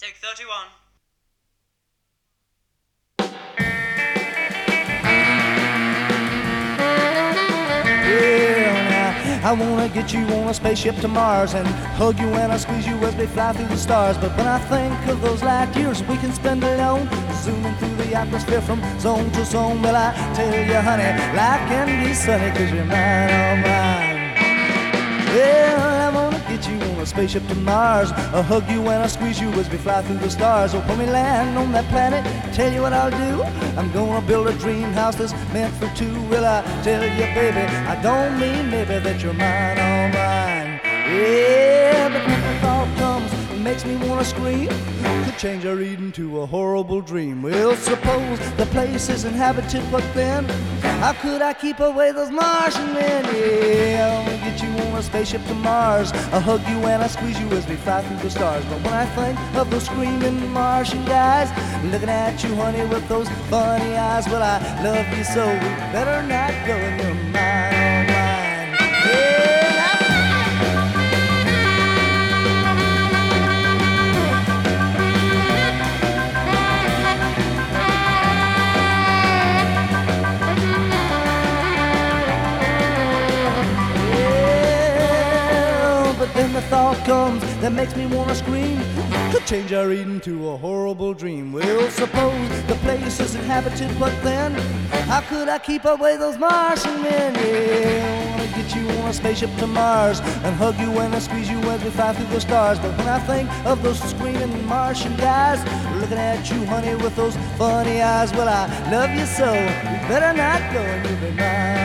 Take 31. I wanna get you on a spaceship to Mars and hug you and I squeeze you as we fly through the stars. But when I think of those light years we can spend alone, zooming through the atmosphere from zone to zone, well, I tell you, honey, life can be sunny 'cause you're mine, all mine. Well, I wanna get you on a spaceship to Mars, I'll hug you and I'll squeeze you as we fly through the stars. Oh, when we land on that planet, tell you what I'll do, I'm gonna build a dream house that's meant for two. Well, I tell you, baby, I don't mean maybe that you're mine, all mine. Yeah, but when the thought comes, it makes me wanna scream, could change our Eden to a horrible dream. Well, suppose the place is inhabited, but then how could I keep away those Martian men? Yeah, I wanna get you on a spaceship to Mars, I'll hug you and I'll squeeze you as we fly through the stars. But when I think of those screaming Martian guys looking at you, honey, with those funny eyes, well, I love you so, we better not go in your mind, all mine. Yeah. Then the thought comes that makes me wanna scream, could change our Eden to a horrible dream. Well, suppose the place is inhabited, but then how could I keep away those Martian men? Yeah, I wanna get you on a spaceship to Mars and hug you and I squeeze you as we fly through the stars. But when I think of those screaming Martian guys looking at you, honey, with those funny eyes, well, I love you so, you better not go and you'll be mine.